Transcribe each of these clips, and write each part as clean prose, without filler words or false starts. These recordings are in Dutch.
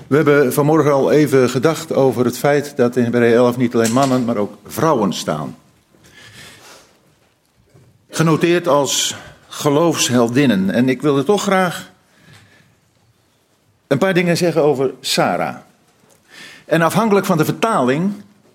We hebben vanmorgen al even gedacht over het feit dat in Hebreeën 11 niet alleen mannen, maar ook vrouwen staan. Genoteerd als geloofsheldinnen. En ik wilde toch graag een paar dingen zeggen over Sarah. En afhankelijk van de vertaling,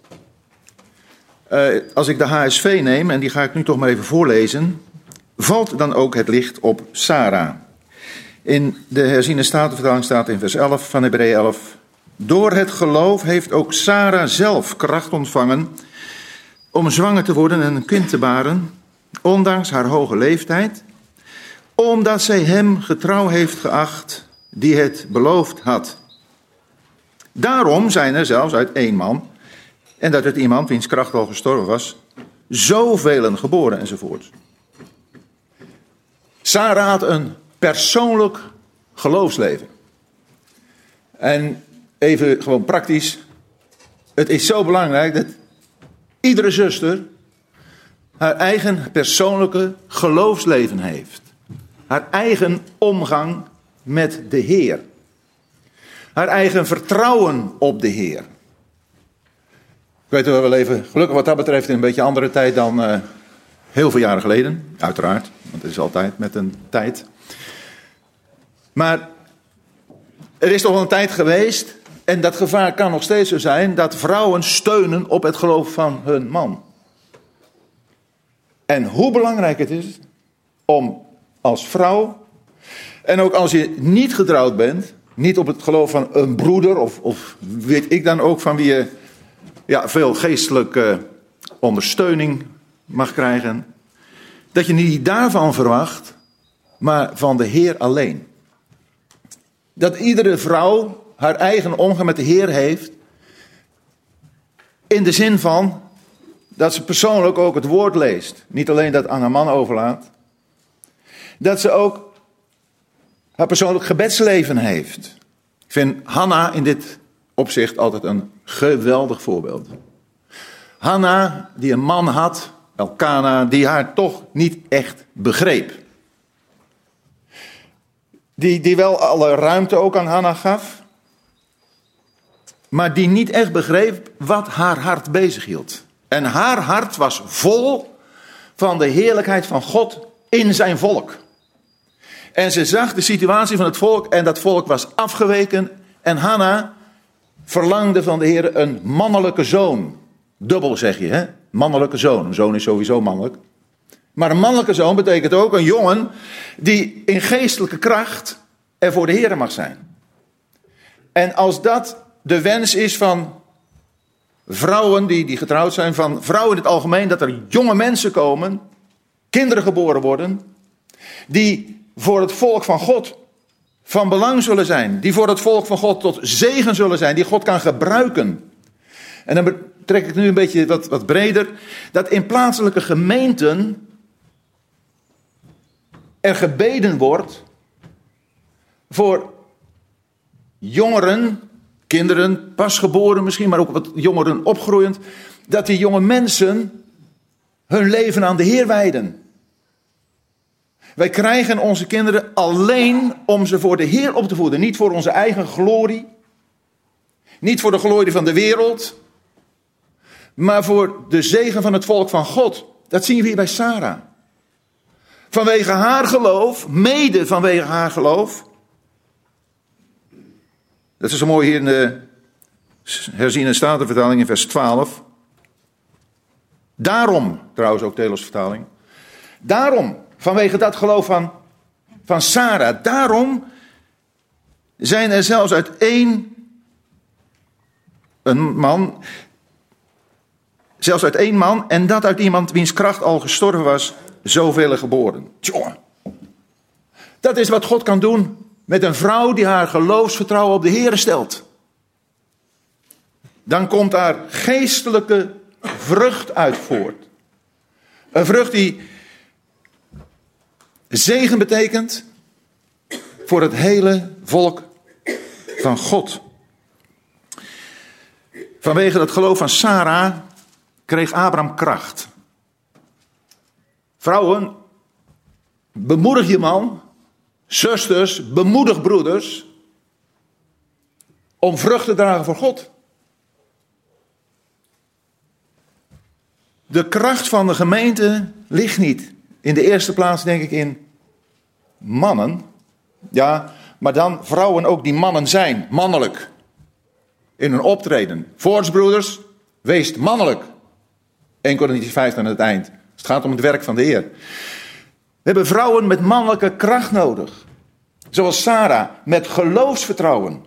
als ik de HSV neem, en die ga ik nu toch maar even voorlezen, valt dan ook het licht op Sarah. In de herziene statenvertaling staat in vers 11 van Hebreeën 11. Door het geloof heeft ook Sarah zelf kracht ontvangen om zwanger te worden en een kind te baren, ondanks haar hoge leeftijd, omdat zij hem getrouw heeft geacht die het beloofd had. Daarom zijn er zelfs uit één man, en dat het iemand wiens kracht al gestorven was, zoveel geboren enzovoort. Sarah had een persoonlijk geloofsleven. En even gewoon praktisch. Het is zo belangrijk dat iedere zuster haar eigen persoonlijke geloofsleven heeft. Haar eigen omgang met de Heer. Haar eigen vertrouwen op de Heer. Ik weet wel even, gelukkig wat dat betreft in een beetje andere tijd dan heel veel jaren geleden. Uiteraard, want het is altijd met een tijd. Maar er is toch wel een tijd geweest, en dat gevaar kan nog steeds zo zijn, dat vrouwen steunen op het geloof van hun man. En hoe belangrijk het is om als vrouw, en ook als je niet getrouwd bent, niet op het geloof van een broeder, of weet ik dan ook van wie je veel geestelijke ondersteuning mag krijgen, dat je niet daarvan verwacht, maar van de Heer alleen. Dat iedere vrouw haar eigen omgang met de Heer heeft, in de zin van dat ze persoonlijk ook het woord leest. Niet alleen dat aan haar man overlaat. Dat ze ook haar persoonlijk gebedsleven heeft. Ik vind Hanna in dit opzicht altijd een geweldig voorbeeld. Hanna die een man had, Elkana, die haar toch niet echt begreep. Die wel alle ruimte ook aan Hanna gaf. Maar die niet echt begreep wat haar hart bezighield. En haar hart was vol van de heerlijkheid van God in zijn volk. En ze zag de situatie van het volk en dat volk was afgeweken. En Hanna verlangde van de Heer een mannelijke zoon. Dubbel zeg je, hè? Mannelijke zoon. Een zoon is sowieso mannelijk. Maar een mannelijke zoon betekent ook een jongen die in geestelijke kracht er voor de Heer mag zijn. En als dat de wens is van vrouwen die getrouwd zijn, van vrouwen in het algemeen, dat er jonge mensen komen, kinderen geboren worden, die voor het volk van God van belang zullen zijn, die voor het volk van God tot zegen zullen zijn, die God kan gebruiken. En dan trek ik nu een beetje wat breder, dat in plaatselijke gemeenten er gebeden wordt voor jongeren, kinderen, pasgeboren misschien, maar ook wat jongeren opgroeiend, dat die jonge mensen hun leven aan de Heer wijden. Wij krijgen onze kinderen alleen om ze voor de Heer op te voeden, niet voor onze eigen glorie, niet voor de glorie van de wereld, maar voor de zegen van het volk van God. Dat zien we hier bij Sarah. Vanwege haar geloof, mede vanwege haar geloof. Dat is zo mooi hier in de herziene statenvertaling in vers 12. Daarom, trouwens ook Telos vertaling. Daarom, vanwege dat geloof van Sarah. Daarom zijn er zelfs uit één man, en dat uit iemand wiens kracht al gestorven was, zoveel geboren. Tjonge. Dat is wat God kan doen met een vrouw die haar geloofsvertrouwen op de Heer stelt. Dan komt daar geestelijke vrucht uit voort. Een vrucht die zegen betekent voor het hele volk van God. Vanwege het geloof van Sarah kreeg Abraham kracht. Vrouwen, bemoedig je man. Zusters, bemoedig broeders. om vrucht te dragen voor God. De kracht van de gemeente ligt niet in de eerste plaats, denk ik, in mannen. Ja, maar dan vrouwen ook die mannen zijn, mannelijk. In hun optreden. Voortsbroeders, wees mannelijk. 1 Korintiërs 5 aan het eind. Het gaat om het werk van de Heer. We hebben vrouwen met mannelijke kracht nodig. Zoals Sarah, met geloofsvertrouwen.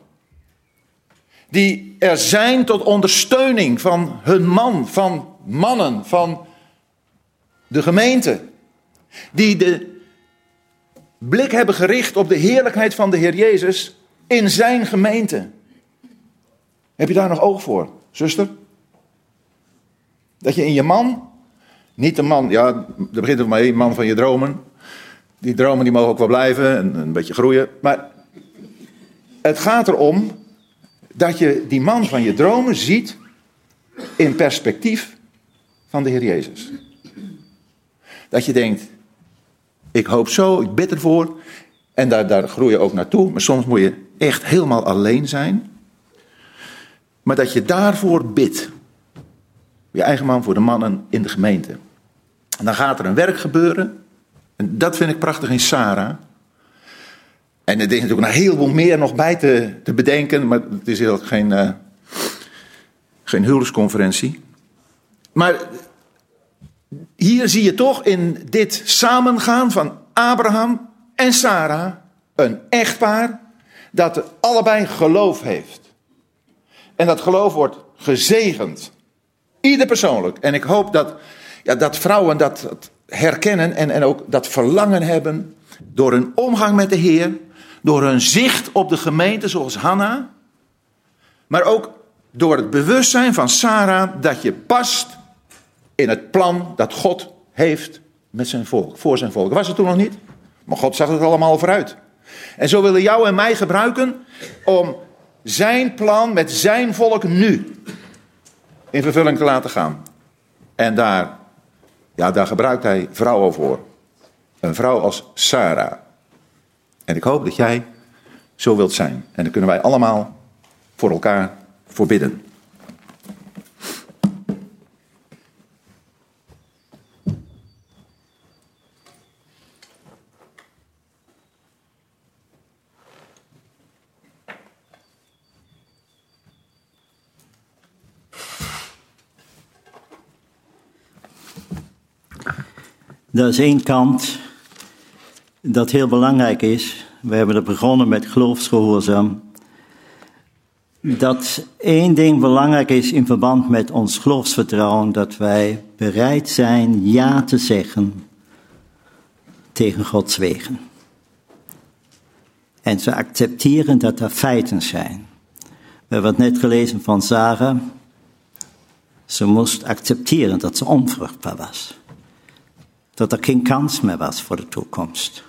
Die er zijn tot ondersteuning van hun man, van mannen, van de gemeente. Die de blik hebben gericht op de heerlijkheid van de Heer Jezus in zijn gemeente. Heb je daar nog oog voor, zuster? Dat je in je man, niet de man, ja, daar begint het mee, man van je dromen. Die dromen die mogen ook wel blijven en een beetje groeien. Maar het gaat erom dat je die man van je dromen ziet in perspectief van de Heer Jezus. Dat je denkt, ik hoop zo, ik bid ervoor. En daar groei je ook naartoe. Maar soms moet je echt helemaal alleen zijn. Maar dat je daarvoor bidt. Je eigen man voor de mannen in de gemeente. En dan gaat er een werk gebeuren. En dat vind ik prachtig in Sarah. En er is natuurlijk een heleboel meer nog bij te bedenken. Maar het is heel geen huwelijksconferentie. Maar hier zie je toch in dit samengaan van Abraham en Sarah een echtpaar dat allebei geloof heeft. En dat geloof wordt gezegend. Ieder persoonlijk. En ik hoop dat vrouwen dat herkennen en ook dat verlangen hebben door hun omgang met de Heer, door hun zicht op de gemeente zoals Hanna, maar ook door het bewustzijn van Sarah dat je past in het plan dat God heeft met zijn volk, voor zijn volk. Was het toen nog niet? Maar God zag het allemaal vooruit. En zo willen jou en mij gebruiken om zijn plan met zijn volk nu in vervulling te laten gaan. En daar gebruikt hij vrouwen voor. Een vrouw als Sarah. En ik hoop dat jij zo wilt zijn. En daar kunnen wij allemaal voor elkaar voor bidden. Er is één kant dat heel belangrijk is. We hebben er begonnen met geloofsgehoorzaam. Dat één ding belangrijk is in verband met ons geloofsvertrouwen. Dat wij bereid zijn ja te zeggen tegen Gods wegen. En ze accepteren dat er feiten zijn. We hebben het net gelezen van Sarah. Ze moest accepteren dat ze onvruchtbaar was. Dat er geen kans meer was voor de toekomst.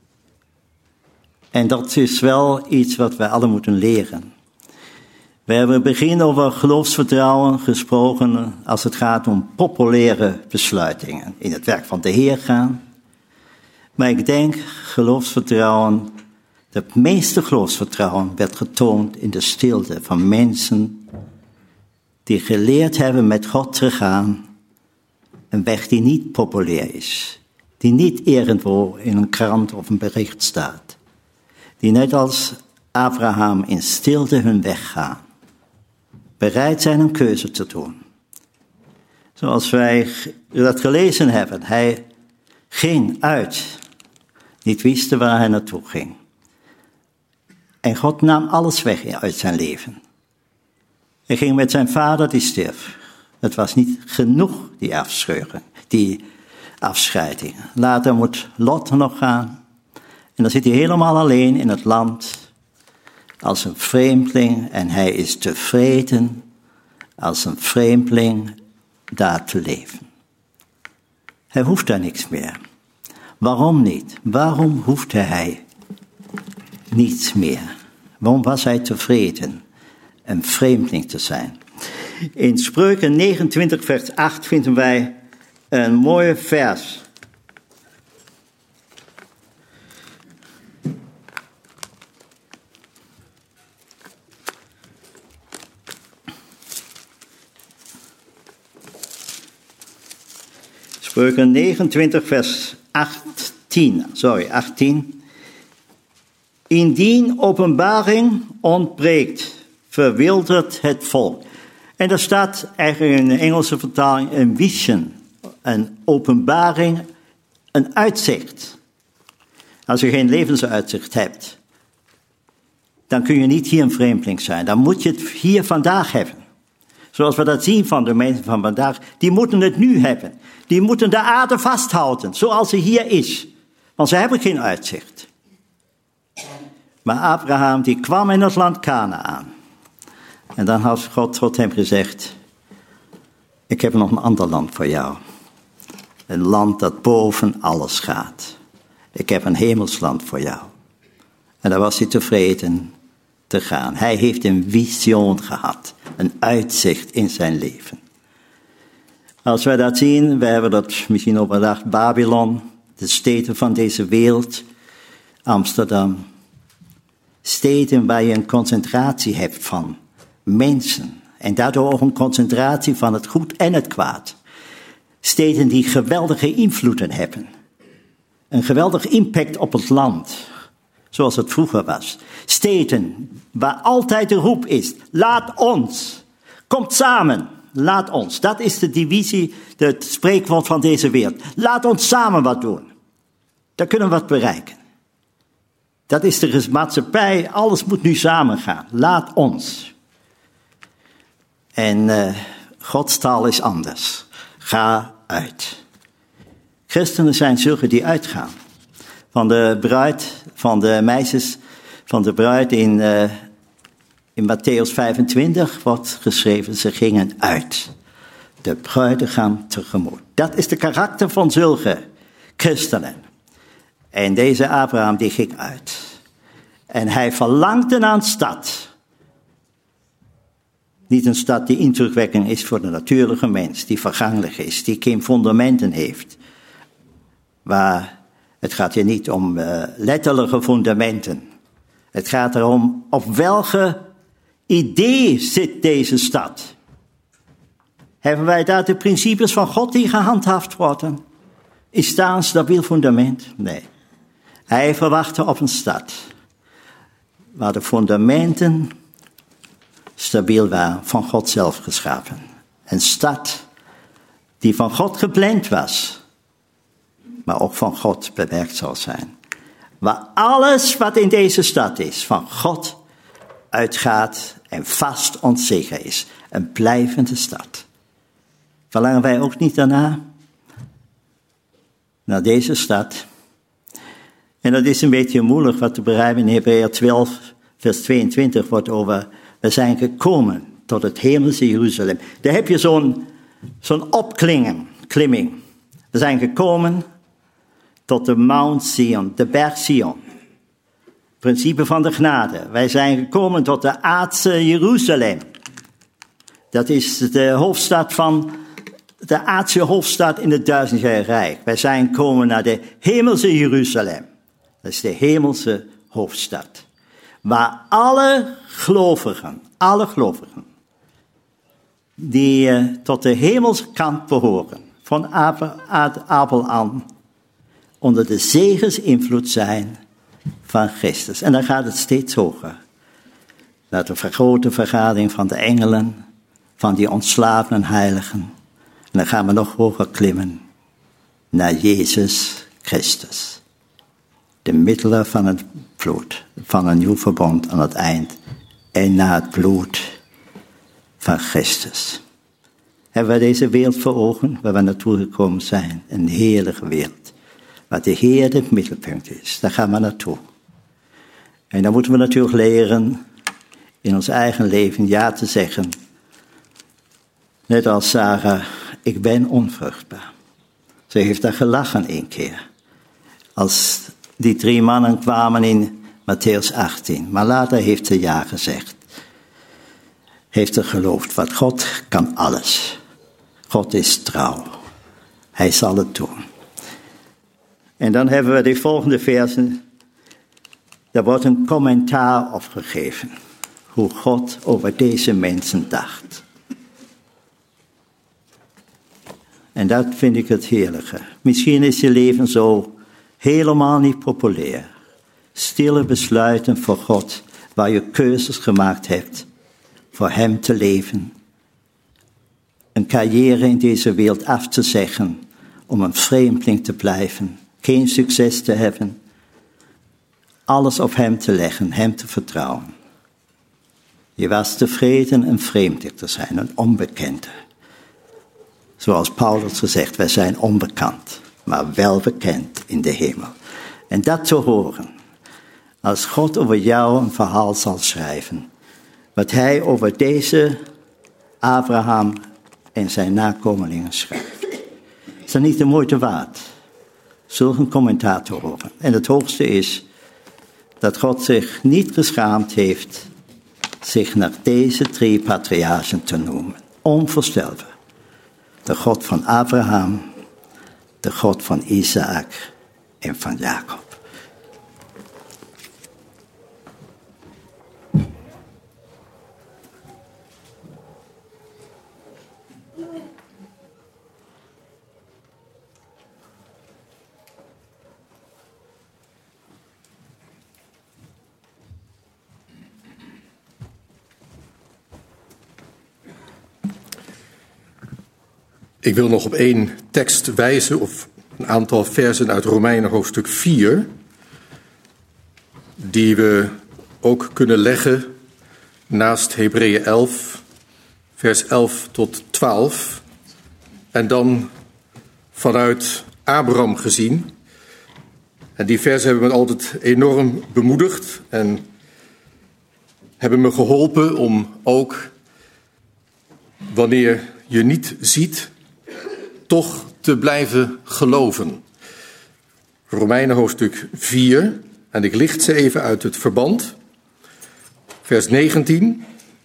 En dat is wel iets wat wij alle moeten leren. We hebben in het begin over geloofsvertrouwen gesproken als het gaat om populaire besluitingen. In het werk van de Heer gaan. Maar ik denk geloofsvertrouwen, het meeste geloofsvertrouwen werd getoond in de stilte van mensen die geleerd hebben met God te gaan. Een weg die niet populair is. Die niet ergens in een krant of een bericht staat. Die net als Abraham in stilte hun weg gaan. Bereid zijn een keuze te doen. Zoals wij dat gelezen hebben. Hij ging uit. Niet wist waar hij naartoe ging. En God nam alles weg uit zijn leven. Hij ging met zijn vader die stierf. Het was niet genoeg, die afscheiding. Later moet Lot nog gaan. En dan zit hij helemaal alleen in het land. Als een vreemdeling. En hij is tevreden als een vreemdeling daar te leven. Hij hoeft daar niks meer. Waarom niet? Waarom hoefde hij niets meer? Waarom was hij tevreden een vreemdeling te zijn? In Spreuken 29 vers 8 vinden wij een mooie vers. Spreuken 29 vers 18. Indien openbaring ontbreekt, verwildert het volk. En daar staat eigenlijk in de Engelse vertaling een vision, een openbaring, een uitzicht. Als je geen levensuitzicht hebt, dan kun je niet hier een vreemdeling zijn. Dan moet je het hier vandaag hebben. Zoals we dat zien van de mensen van vandaag. Die moeten het nu hebben. Die moeten de aarde vasthouden, zoals ze hier is. Want ze hebben geen uitzicht. Maar Abraham, die kwam in het land Kanaan. En dan had God tot hem gezegd: ik heb nog een ander land voor jou. Een land dat boven alles gaat. Ik heb een hemelsland voor jou. En daar was hij tevreden te gaan. Hij heeft een visioen gehad. Een uitzicht in zijn leven. Als wij dat zien, we hebben dat misschien overdag, Babylon, de steden van deze wereld, Amsterdam. Steden waar je een concentratie hebt van mensen. En daardoor ook een concentratie van het goed en het kwaad. Steden die geweldige invloeden hebben. Een geweldig impact op het land. Zoals het vroeger was. Steden waar altijd de roep is: laat ons. Komt samen. Laat ons. Dat is de divisie, het spreekwoord van deze wereld. Laat ons samen wat doen. Dan kunnen we wat bereiken. Dat is de maatschappij. Alles moet nu samen gaan. Laat ons. En Gods taal is anders. Ga uit. Christenen zijn zulke die uitgaan. Van de bruid, van de meisjes, van de bruid in Matthäus 25 wordt geschreven: ze gingen uit. De bruidegom tegemoet. Dat is de karakter van zulke christenen. En deze Abraham die ging uit. En hij verlangde naar een stad. Niet een stad die indrukwekkend is voor de natuurlijke mens, die vergankelijk is, die geen fundamenten heeft. Maar het gaat hier niet om letterlijke fundamenten. Het gaat erom op welke idee zit deze stad. Hebben wij daar de principes van God die gehandhaafd worden? Is daar een stabiel fundament? Nee. Hij verwachtte op een stad waar de fundamenten stabiel waren, van God zelf geschapen. Een stad die van God gepland was, maar ook van God bewerkt zal zijn. Waar alles wat in deze stad is, van God uitgaat en vast onzeker is. Een blijvende stad. Verlangen wij ook niet daarna? Naar deze stad. En dat is een beetje moeilijk wat te begrijpen. In Hebreeën 12, vers 22 wordt over: we zijn gekomen tot het hemelse Jeruzalem. Daar heb je zo'n opklimming. We zijn gekomen tot de Mount Sion, de berg Sion. Principe van de genade. Wij zijn gekomen tot de aardse Jeruzalem. Dat is de hoofdstad van de aardse hoofdstad in het duizendjarige rijk. Wij zijn gekomen naar de hemelse Jeruzalem. Dat is de hemelse hoofdstad. Waar alle gelovigen die tot de hemelse kant behoren, van Abel aan, onder de zegensinvloed zijn van Christus. En dan gaat het steeds hoger. Naar de grote vergadering van de engelen, van die ontslapenen heiligen. En dan gaan we nog hoger klimmen naar Jezus Christus. De middelen van het bloed, van een nieuw verbond aan het eind. En naar het bloed van Christus. Hebben we deze wereld voor ogen, waar we naartoe gekomen zijn? Een heerlijke wereld. Waar de Heer het middelpunt is. Daar gaan we naartoe. En dan moeten we natuurlijk leren in ons eigen leven ja te zeggen. Net als Sarah, ik ben onvruchtbaar. Ze heeft daar gelachen 1 keer. Als die 3 mannen kwamen in Matthäus 18. Maar later heeft ze ja gezegd. Heeft ze geloofd, wat God kan alles. God is trouw. Hij zal het doen. En dan hebben we de volgende versen. Daar wordt een commentaar op gegeven. Hoe God over deze mensen dacht. En dat vind ik het heerlijke. Misschien is je leven zo helemaal niet populair. Stille besluiten voor God, waar je keuzes gemaakt hebt voor hem te leven. Een carrière in deze wereld af te zeggen om een vreemdeling te blijven. Geen succes te hebben. Alles op hem te leggen, hem te vertrouwen. Je was tevreden een vreemdeling te zijn, een onbekende. Zoals Paulus gezegd, wij zijn onbekend, maar wel bekend in de hemel. En dat te horen, als God over jou een verhaal zal schrijven, wat hij over deze Abraham en zijn nakomelingen schrijft. Is dat niet de moeite waard? Zulk een commentaar te horen. En het hoogste is dat God zich niet geschaamd heeft zich naar deze 3 patriarchen te noemen. Onvoorstelbaar. De God van Abraham, de God van Isaac en van Jacob. Ik wil nog op 1 tekst wijzen, of een aantal versen uit Romeinen hoofdstuk 4, die we ook kunnen leggen naast Hebreeën 11, vers 11 tot 12. En dan vanuit Abraham gezien. En die versen hebben me altijd enorm bemoedigd en hebben me geholpen om ook, wanneer je niet ziet, toch te blijven geloven. Romeinen hoofdstuk 4, en ik licht ze even uit het verband. Vers 19.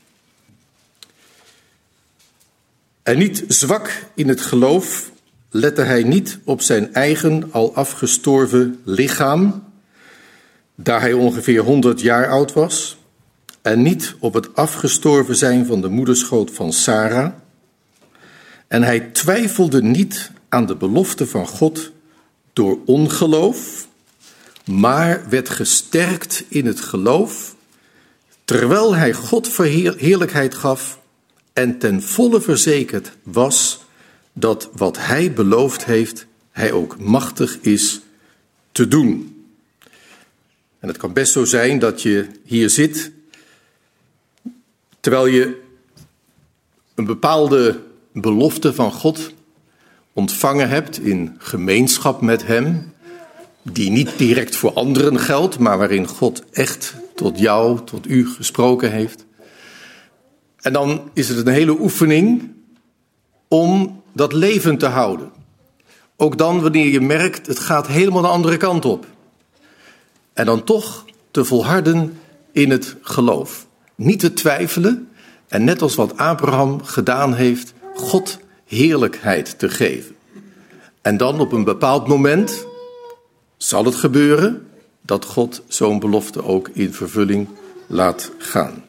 En niet zwak in het geloof lette hij niet op zijn eigen al afgestorven lichaam, daar hij ongeveer 100 jaar oud was, en niet op het afgestorven zijn van de moederschoot van Sara. En hij twijfelde niet aan de belofte van God door ongeloof, maar werd gesterkt in het geloof, terwijl hij God heerlijkheid gaf en ten volle verzekerd was dat wat hij beloofd heeft, hij ook machtig is te doen. En het kan best zo zijn dat je hier zit, terwijl je een bepaalde belofte van God ontvangen hebt in gemeenschap met hem, die niet direct voor anderen geldt, maar waarin God echt tot jou, tot u gesproken heeft. En dan is het een hele oefening om dat levend te houden. Ook dan wanneer je merkt, het gaat helemaal de andere kant op. En dan toch te volharden in het geloof. Niet te twijfelen en net als wat Abraham gedaan heeft, God heerlijkheid te geven. En dan op een bepaald moment zal het gebeuren dat God zo'n belofte ook in vervulling laat gaan.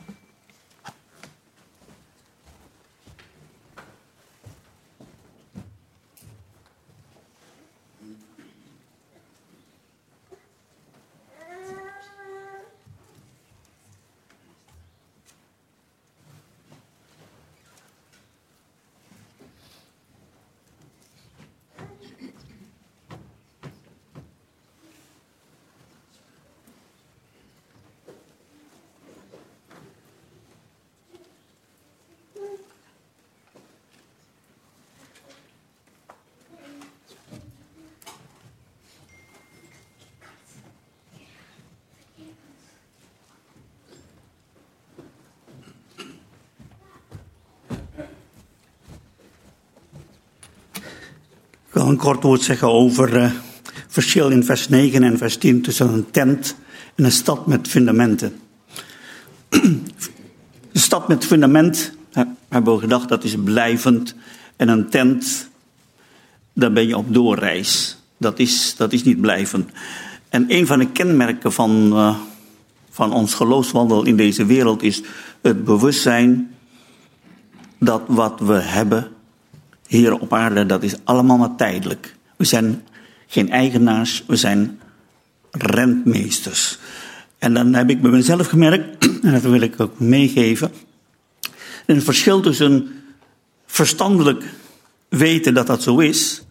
Ik wil een kort woord zeggen over het verschil in vers 9 en vers 10 tussen een tent en een stad met fundamenten. Een stad met fundament, hebben we gedacht, dat is blijvend. En een tent, daar ben je op doorreis. Dat is niet blijvend. En een van de kenmerken van ons geloofswandel in deze wereld is het bewustzijn dat wat we hebben hier op aarde, dat is allemaal maar tijdelijk. We zijn geen eigenaars, we zijn rentmeesters. En dan heb ik bij mezelf gemerkt, en dat wil ik ook meegeven, een verschil tussen verstandelijk weten dat dat zo is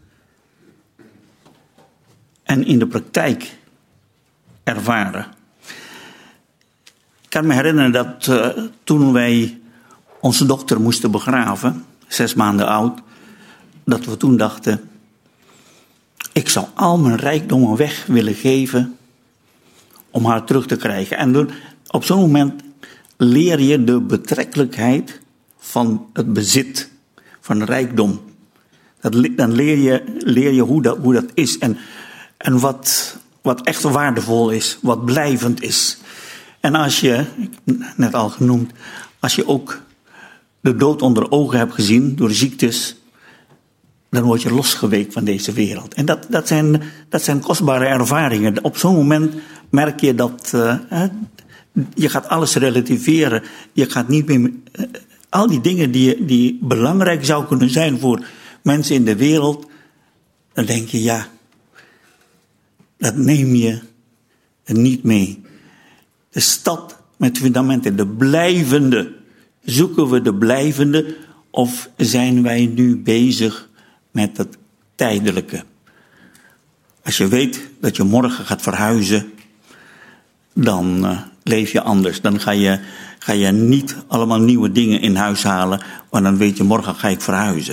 en in de praktijk ervaren. Ik kan me herinneren dat toen wij onze dochter moesten begraven, 6 maanden oud, dat we toen dachten, ik zou al mijn rijkdommen weg willen geven om haar terug te krijgen. En op zo'n moment leer je de betrekkelijkheid van het bezit, van rijkdom. Dan leer je hoe dat is en wat echt waardevol is, wat blijvend is. En als je, net al genoemd, als je ook de dood onder ogen hebt gezien door ziektes, dan word je losgeweekt van deze wereld. En dat zijn kostbare ervaringen. Op zo'n moment merk je dat je gaat alles relativeren. Je gaat niet meer al die dingen die belangrijk zouden kunnen zijn voor mensen in de wereld, dan denk je, ja, dat neem je niet mee. De stad met fundamenten, de blijvende. Zoeken we de blijvende of zijn wij nu bezig met het tijdelijke? Als je weet dat je morgen gaat verhuizen, dan leef je anders. Dan ga je niet allemaal nieuwe dingen in huis halen, maar dan weet je, morgen ga ik verhuizen.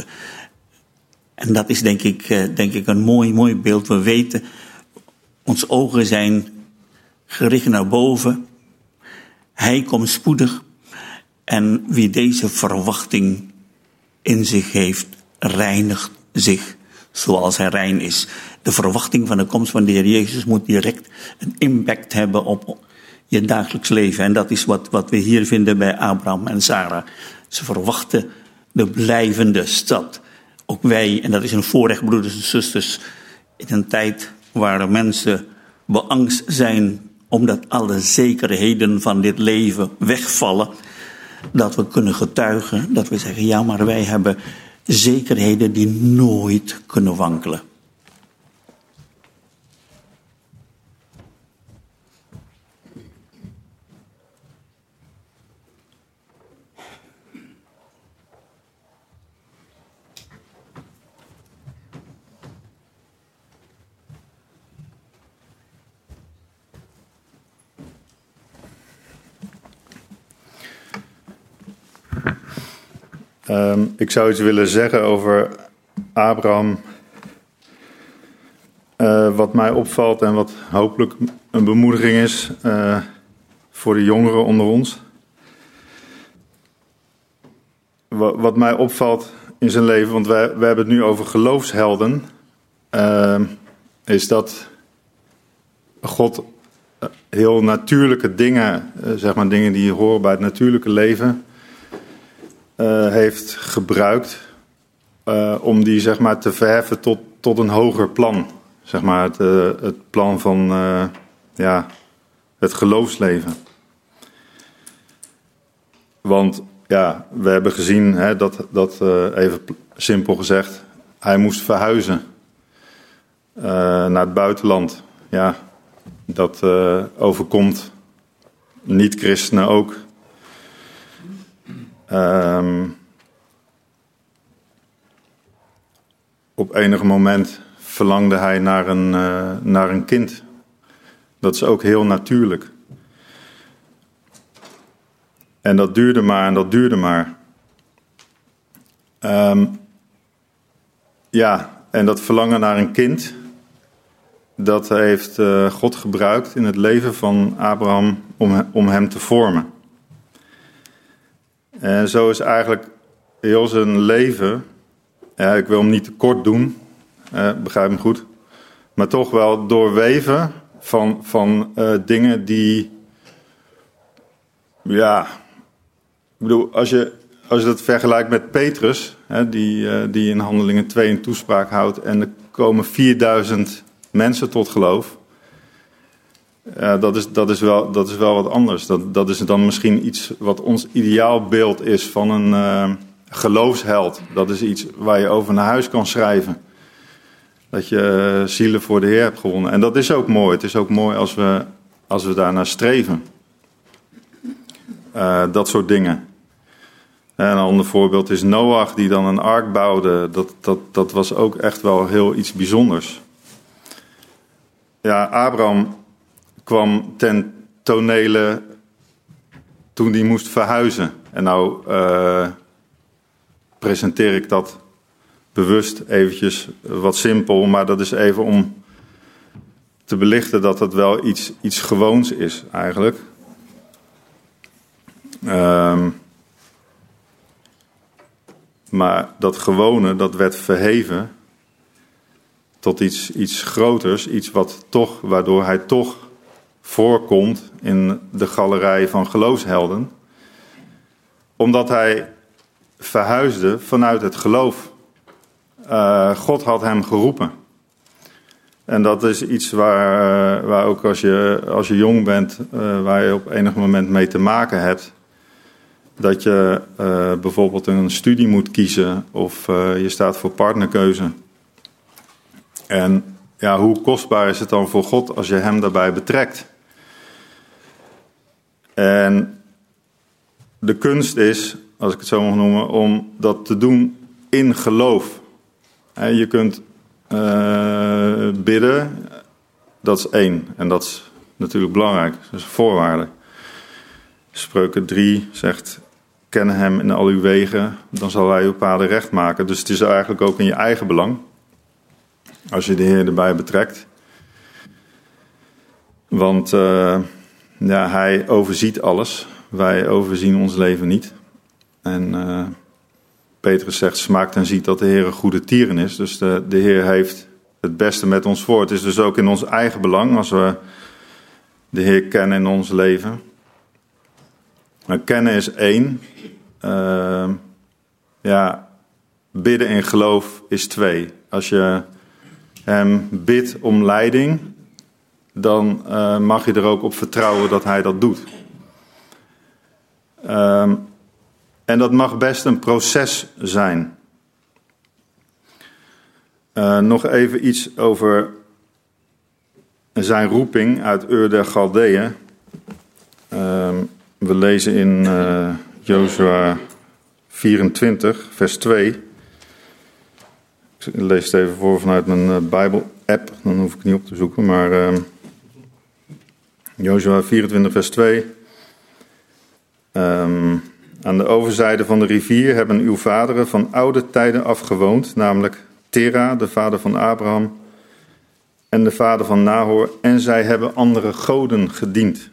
En dat is denk ik een mooi beeld. We weten, onze ogen zijn gericht naar boven. Hij komt spoedig. En wie deze verwachting in zich heeft, reinigt zich zoals hij rein is. De verwachting van de komst van de Heer Jezus moet direct een impact hebben op je dagelijks leven. En dat is wat we hier vinden bij Abraham en Sarah. Ze verwachten de blijvende stad. Ook wij, en dat is een voorrecht, broeders en zusters, in een tijd waar mensen beangst zijn omdat alle zekerheden van dit leven wegvallen, dat we kunnen getuigen, dat we zeggen, ja, maar wij hebben zekerheden die nooit kunnen wankelen. Ik zou iets willen zeggen over Abraham. Wat mij opvalt en wat hopelijk een bemoediging is voor de jongeren onder ons. Wat mij opvalt in zijn leven, want we hebben het nu over geloofshelden, is dat God heel natuurlijke dingen, zeg maar dingen die horen bij het natuurlijke leven, heeft gebruikt om die, zeg maar, te verheffen tot een hoger plan. Zeg maar het plan van het geloofsleven. Want ja, we hebben gezien dat even simpel gezegd, hij moest verhuizen naar het buitenland. Ja, dat overkomt niet-christenen ook. Op enig moment verlangde hij naar een kind. Dat is ook heel natuurlijk. En dat duurde maar en dat duurde maar. En dat verlangen naar een kind, dat heeft God gebruikt in het leven van Abraham om hem te vormen. En zo is eigenlijk heel zijn leven, ik wil hem niet te kort doen, begrijp me goed, maar toch wel doorweven van dingen die, ik bedoel, als je dat vergelijkt met Petrus, die in Handelingen 2 een toespraak houdt en er komen 4000 mensen tot geloof. Dat is wel wat anders. Dat is dan misschien iets wat ons ideaalbeeld is van Geloofsheld, dat is iets waar je over naar huis kan schrijven. Dat je zielen voor de Heer hebt gewonnen. En dat is ook mooi. Het is ook mooi als we daarnaar streven. Dat soort dingen. En een ander voorbeeld is Noach, die dan een ark bouwde. Dat was ook echt wel heel iets bijzonders. Ja, Abraham kwam ten tonele toen hij moest verhuizen. En nou presenteer ik dat bewust eventjes wat simpel, maar dat is even om te belichten dat het wel iets gewoons is eigenlijk. Maar dat gewone, dat werd verheven tot iets groters, iets waardoor hij toch voorkomt in de galerij van geloofshelden. Omdat hij verhuisde vanuit het geloof. God had hem geroepen. En dat is iets waar ook als je jong bent, waar je op enig moment mee te maken hebt. Dat je bijvoorbeeld een studie moet kiezen of je staat voor partnerkeuze. En ja, hoe kostbaar is het dan voor God als je hem daarbij betrekt? En de kunst is, als ik het zo mag noemen, om dat te doen in geloof. Je kunt bidden, dat is 1. En dat is natuurlijk belangrijk, dat is een voorwaarde. Spreuken 3 zegt, ken hem in al uw wegen, dan zal hij uw paden recht maken. Dus het is eigenlijk ook in je eigen belang, als je de Heer erbij betrekt. Want hij overziet alles, wij overzien ons leven niet. En Petrus zegt, smaakt en ziet dat de Heer een goede tieren is. Dus de Heer heeft het beste met ons voor. Het is dus ook in ons eigen belang als we de Heer kennen in ons leven. Maar kennen is 1. Bidden in geloof is 2. Als je hem bidt om leiding, dan mag je er ook op vertrouwen dat hij dat doet. En dat mag best een proces zijn. Nog even iets over zijn roeping uit Ur der Galdeeën. We lezen in Jozua 24, vers 2. Ik lees het even voor vanuit mijn Bijbel-app, dan hoef ik het niet op te zoeken. Maar Jozua 24, vers 2. Aan de overzijde van de rivier hebben uw vaderen van oude tijden af gewoond, namelijk Tera, de vader van Abraham, en de vader van Nahor, en zij hebben andere goden gediend.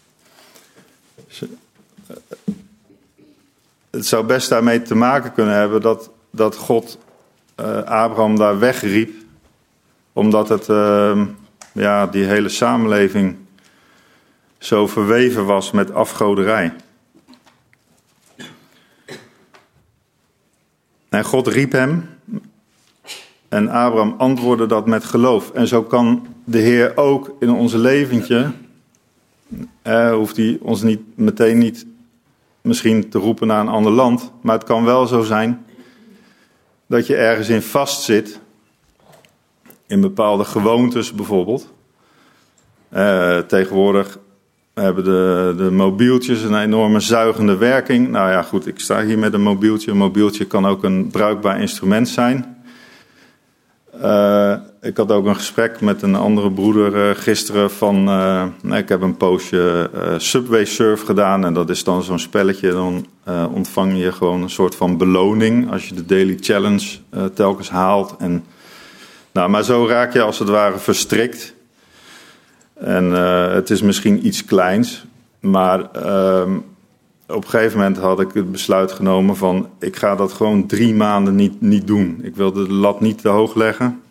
Het zou best daarmee te maken kunnen hebben dat God Abraham daar wegriep, omdat het die hele samenleving zo verweven was met afgoderij. En God riep hem en Abraham antwoordde dat met geloof. En zo kan de Heer ook in ons leventje, hoeft hij ons meteen niet misschien te roepen naar een ander land, maar het kan wel zo zijn dat je ergens in vastzit, in bepaalde gewoontes bijvoorbeeld. Tegenwoordig hebben de mobieltjes een enorme zuigende werking. Nou ja, goed, ik sta hier met een mobieltje. Een mobieltje kan ook een bruikbaar instrument zijn. Ik had ook een gesprek met een andere broeder gisteren van... ik heb een poosje Subway Surf gedaan en dat is dan zo'n spelletje. Dan ontvang je gewoon een soort van beloning als je de Daily Challenge telkens haalt. Maar zo raak je als het ware verstrikt. En het is misschien iets kleins, maar op een gegeven moment had ik het besluit genomen van... ik ga dat gewoon 3 maanden niet doen. Ik wilde de lat niet te hoog leggen.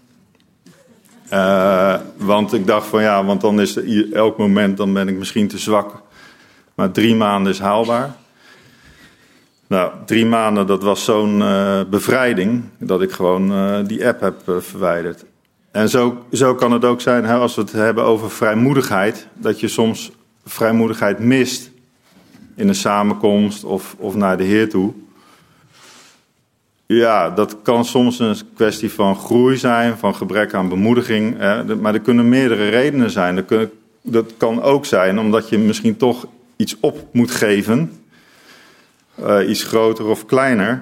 Want ik dacht van want dan is elk moment dan ben ik misschien te zwak. Maar 3 maanden is haalbaar. Nou, 3 maanden, dat was zo'n bevrijding dat ik gewoon die app heb verwijderd. En zo kan het ook zijn, als we het hebben over vrijmoedigheid, dat je soms vrijmoedigheid mist in een samenkomst of naar de Heer toe. Ja, dat kan soms een kwestie van groei zijn, van gebrek aan bemoediging. Maar er kunnen meerdere redenen zijn. Dat kan ook zijn omdat je misschien toch iets op moet geven. Iets groter of kleiner.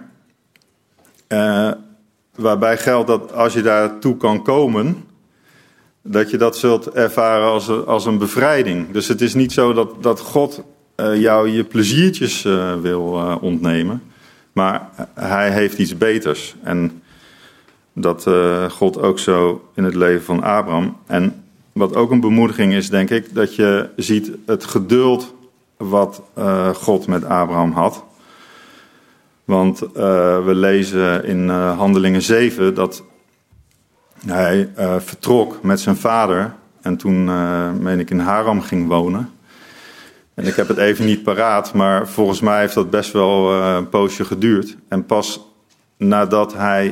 Waarbij geldt dat als je daartoe kan komen, dat je dat zult ervaren als een bevrijding. Dus het is niet zo dat God jou je pleziertjes wil ontnemen. Maar hij heeft iets beters. En dat God ook zo in het leven van Abraham. En wat ook een bemoediging is, denk ik, dat je ziet het geduld wat God met Abraham had. Want we lezen in Handelingen 7 dat hij vertrok met zijn vader. En toen, meen ik, in Haran ging wonen. En ik heb het even niet paraat, maar volgens mij heeft dat best wel een poosje geduurd. En pas nadat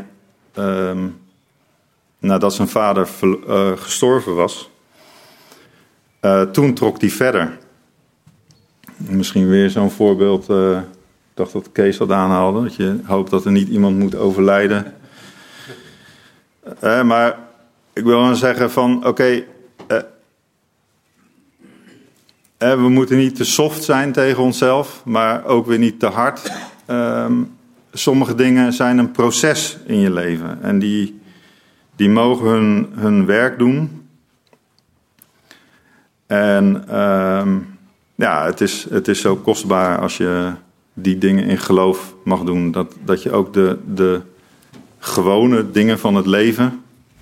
zijn vader gestorven was, toen trok hij verder. Misschien weer zo'n voorbeeld, ik dacht dat Kees dat aanhaalde, dat je hoopt dat er niet iemand moet overlijden. Maar ik wil dan zeggen van, oké, we moeten niet te soft zijn tegen onszelf, maar ook weer niet te hard. Sommige dingen zijn een proces in je leven en die mogen hun werk doen. En het is zo kostbaar als je die dingen in geloof mag doen. Dat je ook de gewone dingen van het leven,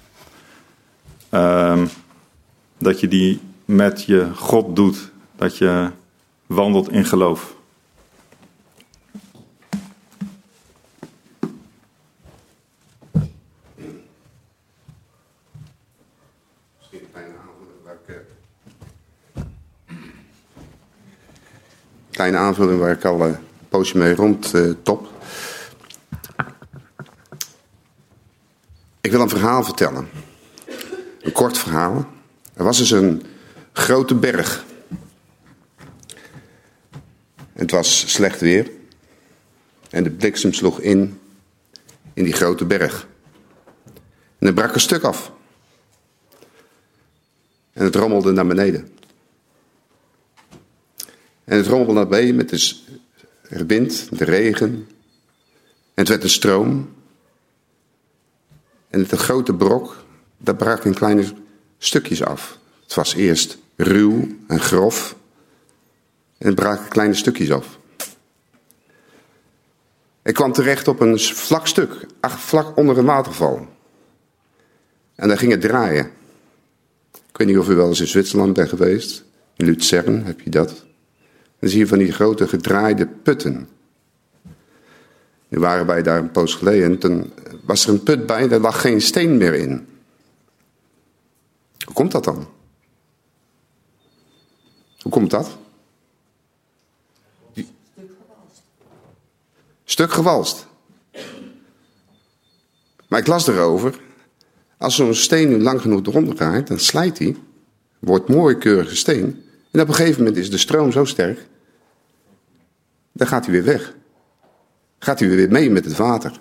dat je die met je God doet. Dat je wandelt in geloof. Misschien een kleine aanvulling waar ik al een poosje mee rondtop. Ik wil een verhaal vertellen. Een kort verhaal. Er was dus een grote berg. Het was slecht weer. En de bliksem sloeg in die grote berg. En er brak een stuk af. En het rommelde naar beneden. En het rommelde naar beneden met de wind, de regen. En het werd een stroom. En het grote brok, dat brak in kleine stukjes af. Het was eerst ruw en grof. En het brak in kleine stukjes af. Ik kwam terecht op een vlak stuk, vlak onder een waterval. En daar ging het draaien. Ik weet niet of u wel eens in Zwitserland bent geweest. In Luzern heb je dat. Dan zie je van die grote gedraaide putten. Nu waren wij daar een poos geleden en toen was er een put bij, daar lag geen steen meer in. Hoe komt dat dan? Hoe komt dat? Stuk gewalst. Maar ik las erover, als zo'n steen nu lang genoeg eronder gaat, dan slijt hij, wordt mooi keurige steen. En op een gegeven moment is de stroom zo sterk, dan gaat hij weer weg. Gaat hij weer mee met het water.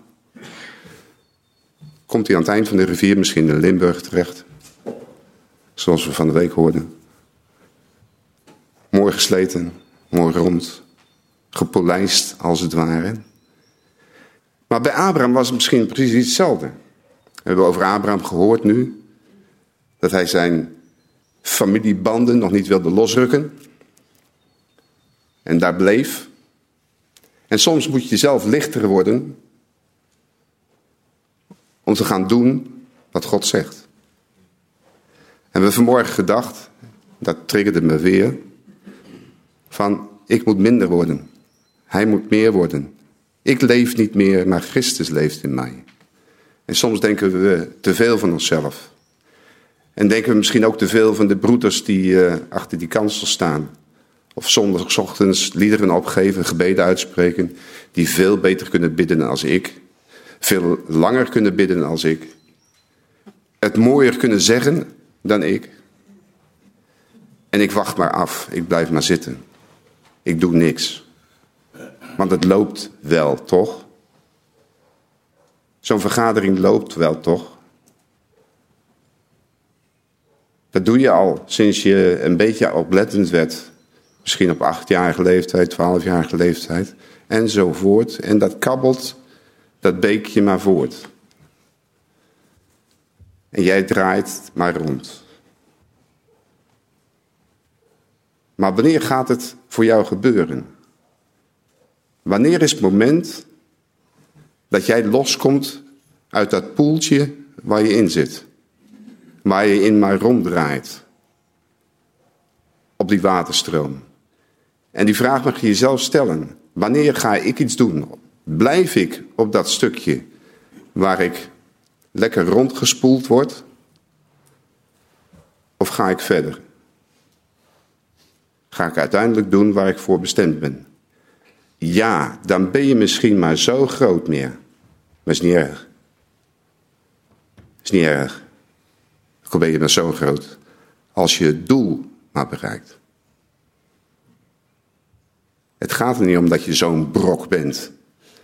Komt hij aan het eind van de rivier misschien in Limburg terecht. Zoals we van de week hoorden. Mooi gesleten, mooi rond. Gepolijst als het ware. Maar bij Abraham was het misschien precies hetzelfde. We hebben over Abraham gehoord nu. Dat hij zijn familiebanden nog niet wilde losrukken. En daar bleef. En soms moet je zelf lichter worden. Om te gaan doen wat God zegt. En we hebben vanmorgen gedacht. Dat triggerde me weer. Van ik moet minder worden. Hij moet meer worden. Ik leef niet meer, maar Christus leeft in mij. En soms denken we te veel van onszelf. En denken we misschien ook te veel van de broeders die achter die kansel staan. Of zondagochtends liederen opgeven, gebeden uitspreken. Die veel beter kunnen bidden als ik. Veel langer kunnen bidden als ik. Het mooier kunnen zeggen dan ik. En ik wacht maar af. Ik blijf maar zitten. Ik doe niks. Want het loopt wel, toch? Zo'n vergadering loopt wel, toch? Dat doe je al sinds je een beetje oplettend werd. Misschien op 8-jarige leeftijd, 12-jarige leeftijd. Enzovoort. En dat kabbelt dat beekje maar voort. En jij draait maar rond. Maar wanneer gaat het voor jou gebeuren? Wanneer is het moment dat jij loskomt uit dat poeltje waar je in zit? Waar je in maar ronddraait. Op die waterstroom. En die vraag mag je jezelf stellen. Wanneer ga ik iets doen? Blijf ik op dat stukje waar ik lekker rondgespoeld word? Of ga ik verder? Ga ik uiteindelijk doen waar ik voor bestemd ben? Ja, dan ben je misschien maar zo groot meer. Maar is niet erg. Is niet erg. Dan ben je maar zo groot. Als je het doel maar bereikt. Het gaat er niet om dat je zo'n brok bent.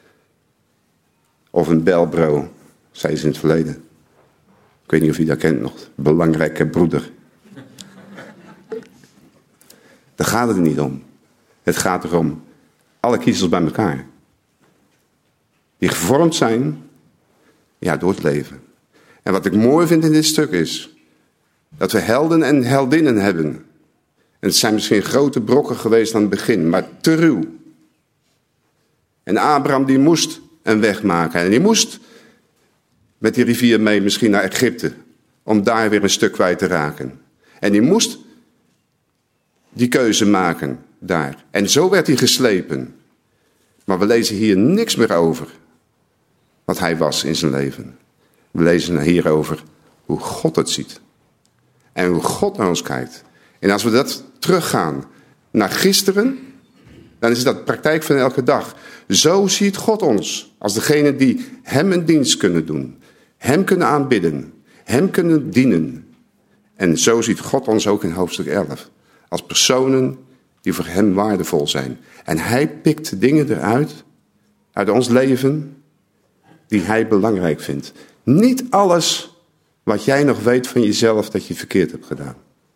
Of een belbro, zei ze in het verleden. Ik weet niet of je dat kent nog. Belangrijke broeder. Daar gaat het niet om. Het gaat erom, alle kiezels bij elkaar. Die gevormd zijn, ja, door het leven. En wat ik mooi vind in dit stuk is, dat we helden en heldinnen hebben. En het zijn misschien grote brokken geweest aan het begin, maar te ruw. En Abraham die moest een weg maken. En die moest met die rivier mee misschien naar Egypte. Om daar weer een stuk kwijt te raken. En die moest die keuze maken daar. En zo werd hij geslepen. Maar we lezen hier niks meer over wat hij was in zijn leven. We lezen hier over hoe God het ziet. En hoe God naar ons kijkt. En als we dat teruggaan naar gisteren, dan is dat praktijk van elke dag. Zo ziet God ons als degene die hem een dienst kunnen doen. Hem kunnen aanbidden. Hem kunnen dienen. En zo ziet God ons ook in hoofdstuk 11. Als personen die voor hem waardevol zijn. En hij pikt dingen eruit, uit ons leven, die hij belangrijk vindt. Niet alles wat jij nog weet van jezelf dat je verkeerd hebt gedaan.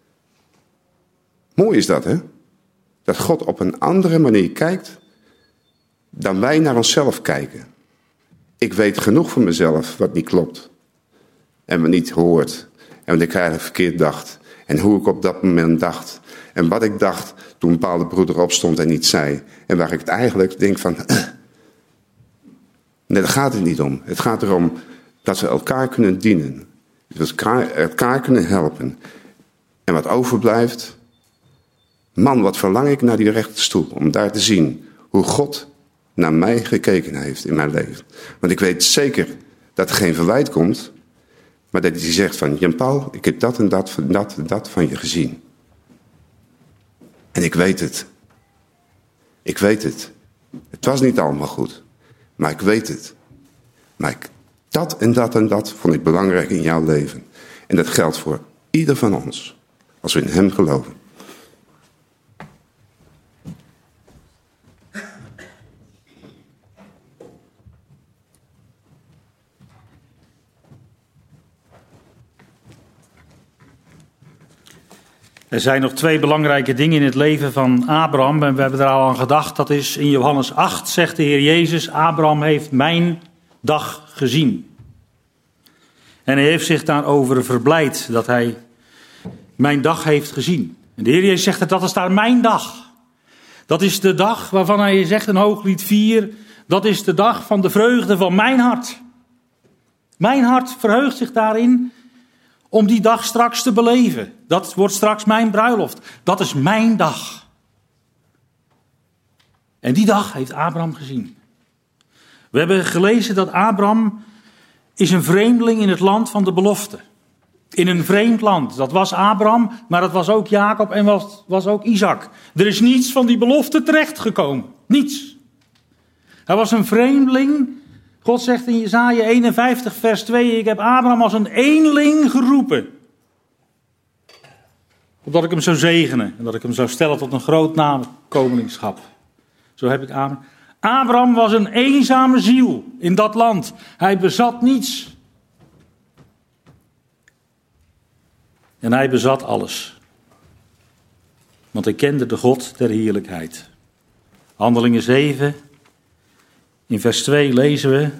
Mooi is dat, hè? Dat God op een andere manier kijkt dan wij naar onszelf kijken. Ik weet genoeg van mezelf wat niet klopt. En wat niet hoort. En wat ik eigenlijk verkeerd dacht. En hoe ik op dat moment dacht. En wat ik dacht toen een bepaalde broeder opstond en iets zei. En waar ik het eigenlijk denk van... Nee, daar gaat het niet om. Het gaat erom dat we elkaar kunnen dienen. Dat we elkaar kunnen helpen. En wat overblijft... Man, wat verlang ik naar die rechterstoel. Om daar te zien hoe God naar mij gekeken heeft in mijn leven. Want ik weet zeker dat er geen verwijt komt. Maar dat hij zegt van... Jan-Paul, ik heb dat en dat van je gezien. En ik weet het. Ik weet het. Het was niet allemaal goed. Maar ik weet het. Maar dat en dat vond ik belangrijk in jouw leven. En dat geldt voor ieder van ons. Als we in hem geloven. Er zijn nog 2 belangrijke dingen in het leven van Abraham. En we hebben er al aan gedacht. Dat is in Johannes 8 zegt de Heer Jezus... Abraham heeft mijn dag gezien. En hij heeft zich daarover verblijd dat hij mijn dag heeft gezien. En de Heer Jezus zegt dat is daar mijn dag. Dat is de dag waarvan hij zegt in Hooglied 4... dat is de dag van de vreugde van mijn hart. Mijn hart verheugt zich daarin... om die dag straks te beleven. Dat wordt straks mijn bruiloft. Dat is mijn dag. En die dag heeft Abraham gezien. We hebben gelezen dat Abraham is een vreemdeling in het land van de belofte. In een vreemd land. Dat was Abraham, maar dat was ook Jacob en was ook Isaac. Er is niets van die belofte terechtgekomen. Niets. Hij was een vreemdeling. God zegt in Jesaja 51 vers 2... Ik heb Abraham als een eenling geroepen. Opdat ik hem zou zegenen. En dat ik hem zou stellen tot een groot nakomelingschap. Zo heb ik Abraham. Abraham was een eenzame ziel in dat land. Hij bezat niets. En hij bezat alles. Want hij kende de God der heerlijkheid. Handelingen 7, in vers 2 lezen we: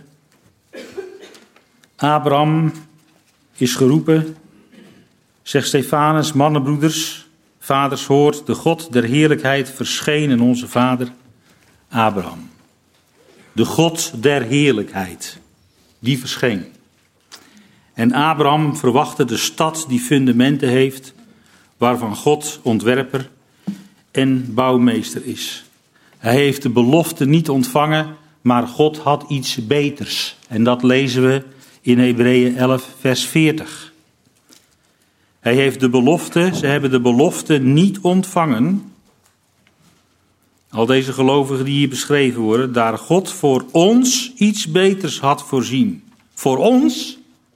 Abraham is geroepen, zegt Stefanus, mannenbroeders, vaders hoort, de God der heerlijkheid verscheen in onze vader Abraham. De God der heerlijkheid, die verscheen. En Abraham verwachtte de stad die fundamenten heeft, waarvan God ontwerper en bouwmeester is. Hij heeft de belofte niet ontvangen, maar God had iets beters. En dat lezen we in Hebreeën 11, vers 40. Hij heeft de belofte, ze hebben de belofte niet ontvangen. Al deze gelovigen die hier beschreven worden, daar God voor ons iets beters had voorzien. Voor ons?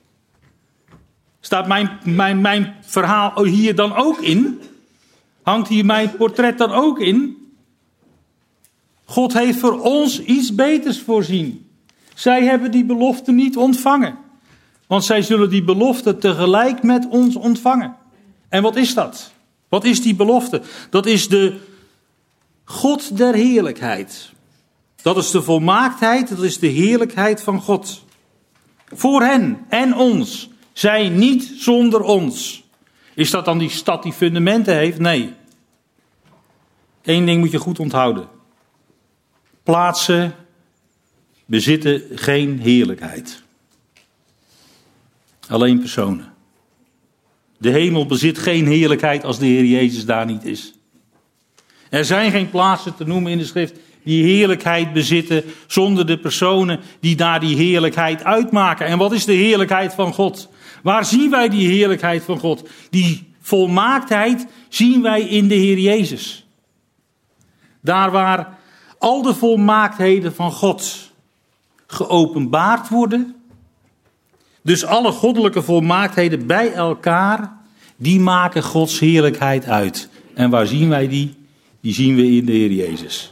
Staat mijn verhaal hier dan ook in? Hangt hier mijn portret dan ook in? God heeft voor ons iets beters voorzien. Zij hebben die belofte niet ontvangen. Want zij zullen die belofte tegelijk met ons ontvangen. En wat is dat? Wat is die belofte? Dat is de God der heerlijkheid. Dat is de volmaaktheid, dat is de heerlijkheid van God. Voor hen en ons. Zij niet zonder ons. Is dat dan die stad die fundamenten heeft? Nee. Eén ding moet je goed onthouden. Plaatsen bezitten geen heerlijkheid. Alleen personen. De hemel bezit geen heerlijkheid als de Heer Jezus daar niet is. Er zijn geen plaatsen te noemen in de schrift die heerlijkheid bezitten zonder de personen die daar die heerlijkheid uitmaken. En wat is de heerlijkheid van God? Waar zien wij die heerlijkheid van God? Die volmaaktheid zien wij in de Heer Jezus. Daar waar al de volmaaktheden van God geopenbaard worden. Dus alle goddelijke volmaaktheden bij elkaar, die maken Gods heerlijkheid uit. En waar zien wij die? Die zien we in de Heer Jezus.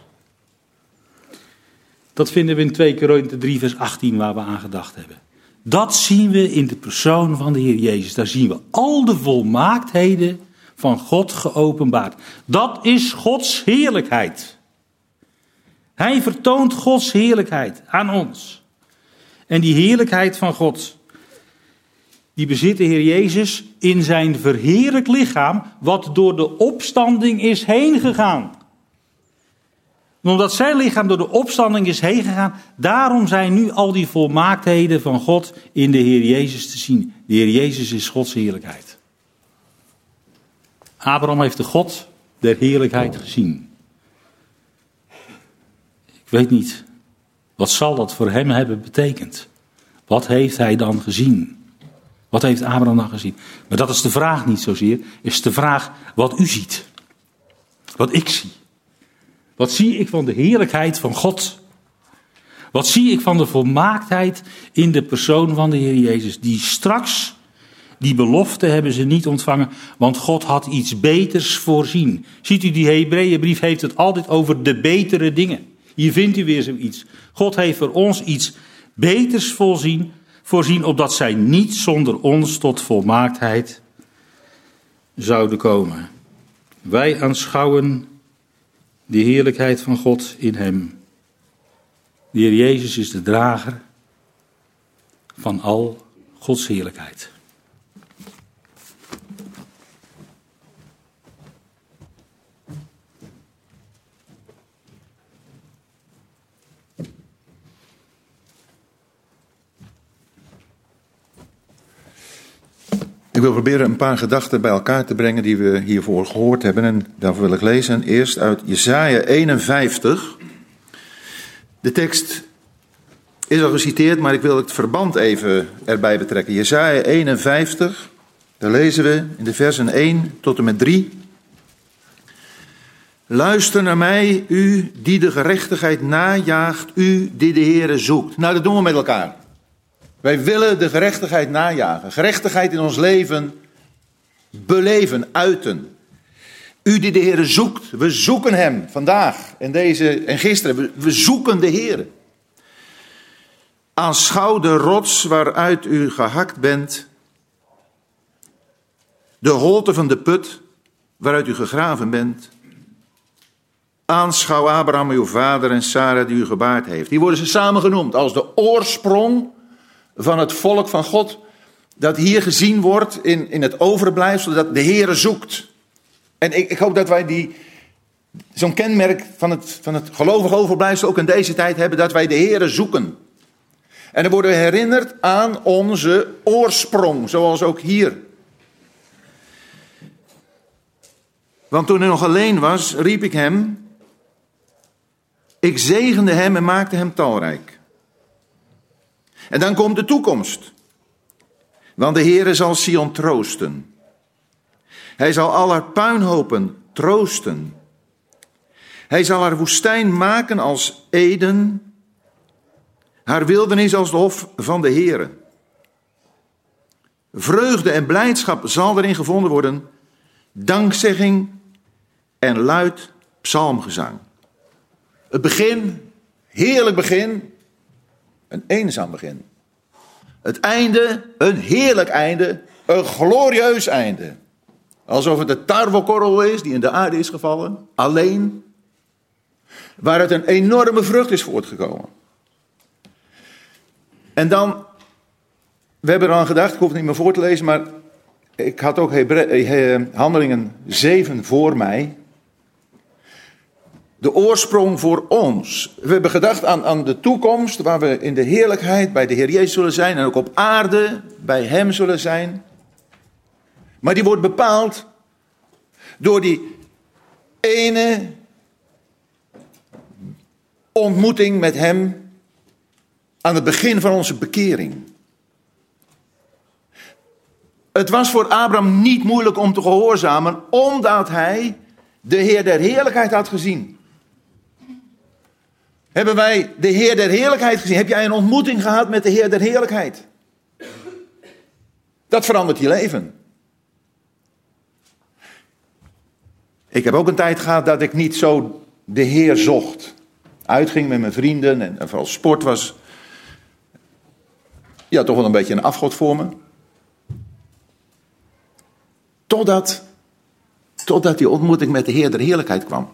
Dat vinden we in 2 Korinthe 3 vers 18 waar we aan gedacht hebben. Dat zien we in de persoon van de Heer Jezus. Daar zien we al de volmaaktheden van God geopenbaard. Dat is Gods heerlijkheid. Hij vertoont Gods heerlijkheid aan ons. En die heerlijkheid van God, die bezit de Heer Jezus in zijn verheerlijk lichaam, wat door de opstanding is heen gegaan. En omdat zijn lichaam door de opstanding is heen gegaan, daarom zijn nu al die volmaaktheden van God in de Heer Jezus te zien. De Heer Jezus is Gods heerlijkheid. Abraham heeft de God der heerlijkheid gezien. Ik weet niet, wat zal dat voor hem hebben betekend? Wat heeft hij dan gezien? Wat heeft Abraham dan gezien? Maar dat is de vraag niet zozeer. Is de vraag wat u ziet. Wat ik zie. Wat zie ik van de heerlijkheid van God? Wat zie ik van de volmaaktheid in de persoon van de Heer Jezus? Die straks, die belofte hebben ze niet ontvangen, want God had iets beters voorzien. Ziet u, die Hebreeënbrief heeft het altijd over de betere dingen. Hier vindt u weer zoiets. God heeft voor ons iets beters voorzien, opdat zij niet zonder ons tot volmaaktheid zouden komen. Wij aanschouwen de heerlijkheid van God in hem. De Heer Jezus is de drager van al Gods heerlijkheid. Ik wil proberen een paar gedachten bij elkaar te brengen die we hiervoor gehoord hebben. En daarvoor wil ik lezen eerst uit Jesaja 51. De tekst is al geciteerd, maar ik wil het verband even erbij betrekken. Jesaja 51, daar lezen we in de versen 1 tot en met 3. Luister naar mij, u die de gerechtigheid najaagt, u die de Heere zoekt. Nou, dat doen we met elkaar. Wij willen de gerechtigheid najagen. Gerechtigheid in ons leven beleven, uiten. U die de Heere zoekt, we zoeken hem vandaag en gisteren. We zoeken de Heere. Aanschouw de rots waaruit u gehakt bent. De holte van de put waaruit u gegraven bent. Aanschouw Abraham, uw vader, en Sara die u gebaard heeft. Die worden ze samen genoemd als de oorsprong van het volk van God. Dat hier gezien wordt in het overblijfsel, dat de Heere zoekt. En ik hoop dat wij zo'n kenmerk van het gelovig overblijfsel ook in deze tijd hebben, dat wij de Heere zoeken. En dan worden we herinnerd aan onze oorsprong, zoals ook hier. Want toen hij nog alleen was, riep ik hem. Ik zegende hem en maakte hem talrijk. En dan komt de toekomst. Want de Heere zal Sion troosten. Hij zal al haar puinhopen troosten. Hij zal haar woestijn maken als Eden. Haar wildernis als de hof van de Heere. Vreugde en blijdschap zal erin gevonden worden. Dankzegging en luid psalmgezang. Het begin, heerlijk begin, een eenzaam begin. Het einde, een heerlijk einde, een glorieus einde. Alsof het de tarwekorrel is die in de aarde is gevallen, alleen, waaruit een enorme vrucht is voortgekomen. En dan, we hebben eraan gedacht, ik hoef het niet meer voor te lezen, maar ik had ook Handelingen 7 voor mij. De oorsprong voor ons. We hebben gedacht aan de toekomst, waar we in de heerlijkheid bij de Heer Jezus zullen zijn en ook op aarde bij Hem zullen zijn. Maar die wordt bepaald door die ene ontmoeting met Hem aan het begin van onze bekering. Het was voor Abraham niet moeilijk om te gehoorzamen, omdat hij de Heer der Heerlijkheid had gezien. Hebben wij de Heer der Heerlijkheid gezien? Heb jij een ontmoeting gehad met de Heer der Heerlijkheid? Dat verandert je leven. Ik heb ook een tijd gehad dat ik niet zo de Heer zocht. Uitging met mijn vrienden en vooral sport was ja, toch wel een beetje een afgod voor me. Totdat die ontmoeting met de Heer der Heerlijkheid kwam.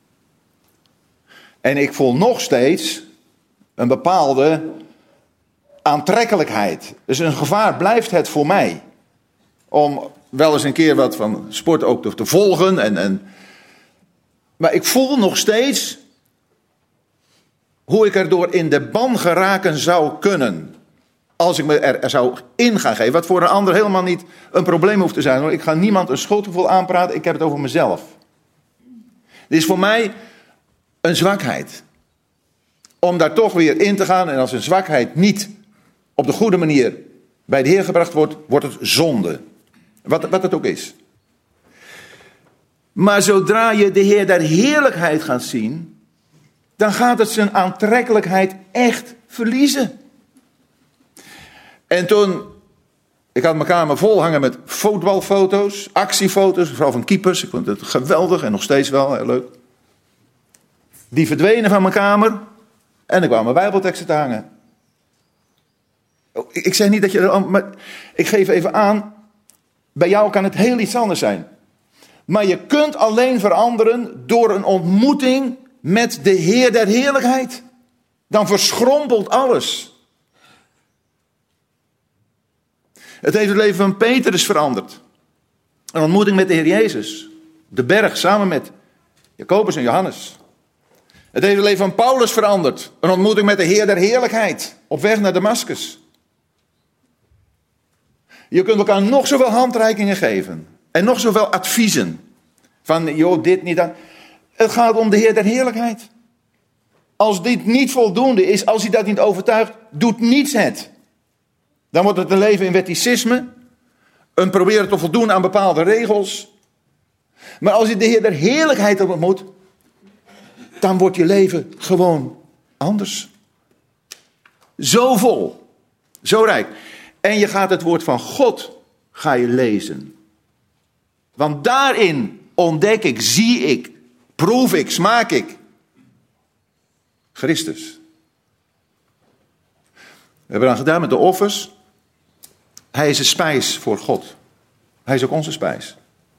En ik voel nog steeds een bepaalde aantrekkelijkheid. Dus een gevaar blijft het voor mij. Om wel eens een keer wat van sport ook te volgen. Maar ik voel nog steeds hoe ik erdoor in de ban geraken zou kunnen. Als ik me er zou in gaan geven. Wat voor een ander helemaal niet een probleem hoeft te zijn. Hoor. Ik ga niemand een schuldgevoel aanpraten. Ik heb het over mezelf. Dit is voor mij een zwakheid. Om daar toch weer in te gaan. En als een zwakheid niet op de goede manier bij de Heer gebracht wordt, wordt het zonde. Wat het ook is. Maar zodra je de Heer der Heerlijkheid gaat zien, dan gaat het zijn aantrekkelijkheid echt verliezen. En toen, ik had mijn kamer vol hangen met voetbalfoto's, actiefoto's, vooral van keepers. Ik vond het geweldig en nog steeds wel heel leuk. Die verdwenen van mijn kamer en er kwamen bijbelteksten te hangen. Ik zeg niet dat je, maar ik geef even aan, bij jou kan het heel iets anders zijn. Maar je kunt alleen veranderen door een ontmoeting met de Heer der Heerlijkheid. Dan verschrompelt alles. Het heeft het leven van Petrus veranderd. Een ontmoeting met de Heer Jezus. De berg samen met Jacobus en Johannes. Het heeft het leven van Paulus veranderd. Een ontmoeting met de Heer der Heerlijkheid. Op weg naar Damascus. Je kunt elkaar nog zoveel handreikingen geven. En nog zoveel adviezen. Van, joh, dit niet aan. Het gaat om de Heer der Heerlijkheid. Als dit niet voldoende is, als hij dat niet overtuigt, doet niets het. Dan wordt het een leven in wetticisme. Een proberen te voldoen aan bepaalde regels. Maar als je de Heer der Heerlijkheid ontmoet, dan wordt je leven gewoon anders. Zo vol. Zo rijk. En je gaat het woord van God ga je lezen. Want daarin ontdek ik, zie ik, proef ik, smaak ik. Christus. We hebben dan gedaan met de offers. Hij is een spijs voor God. Hij is ook onze spijs.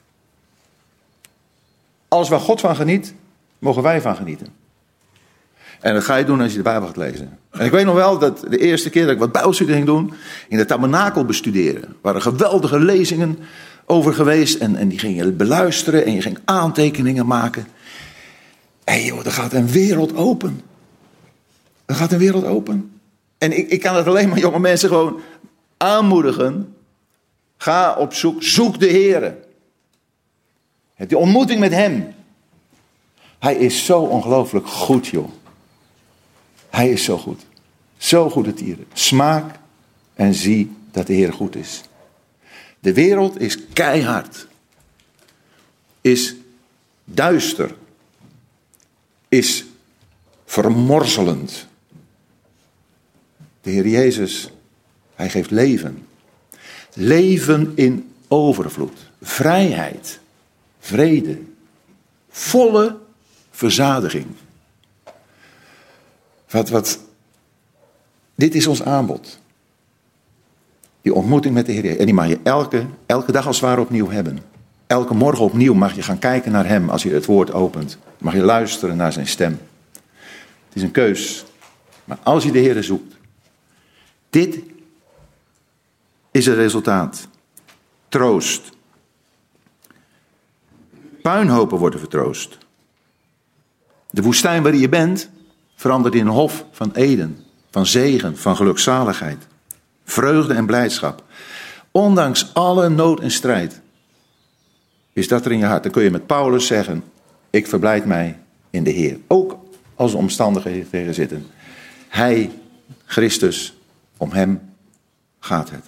Alles waar God van geniet, mogen wij van genieten. En dat ga je doen als je de Bijbel gaat lezen. En ik weet nog wel dat de eerste keer dat ik wat Bijbelstudie ging doen, in de tabernakel bestuderen. Er waren geweldige lezingen over geweest en die ging je beluisteren en je ging aantekeningen maken. En joh, er gaat een wereld open. Er gaat een wereld open. En ik kan het alleen maar jonge mensen gewoon aanmoedigen. Ga op zoek, zoek de Heere. Heb die ontmoeting met hem. Hij is zo ongelooflijk goed, joh. Hij is zo goed. Zo goed het hier. Smaak en zie dat de Heer goed is. De wereld is keihard. Is duister. Is vermorzelend. De Heer Jezus, hij geeft leven. Leven in overvloed. Vrijheid. Vrede. Volle verzadiging. Dit is ons aanbod. Die ontmoeting met de Heer. En die mag je elke dag als het ware opnieuw hebben. Elke morgen opnieuw mag je gaan kijken naar hem als je het woord opent. Mag je luisteren naar zijn stem. Het is een keus. Maar als je de Heer zoekt. Dit is het resultaat. Troost. Puinhopen worden vertroost. De woestijn waar je bent verandert in een hof van Eden. Van zegen, van gelukzaligheid. Vreugde en blijdschap. Ondanks alle nood en strijd. Is dat er in je hart. Dan kun je met Paulus zeggen. Ik verblijd mij in de Heer. Ook als de omstandigheden tegen zitten. Hij, Christus, om hem gaat het.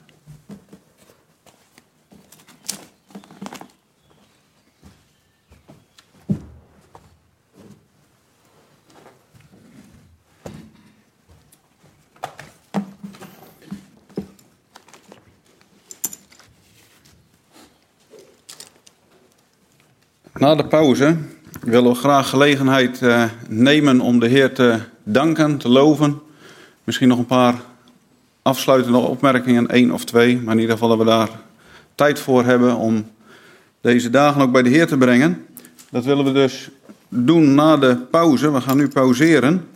Na de pauze willen we graag gelegenheid nemen om de Heer te danken, te loven. Misschien nog een paar afsluitende opmerkingen, 1 of 2. Maar in ieder geval dat we daar tijd voor hebben om deze dagen ook bij de Heer te brengen. Dat willen we dus doen na de pauze. We gaan nu pauzeren.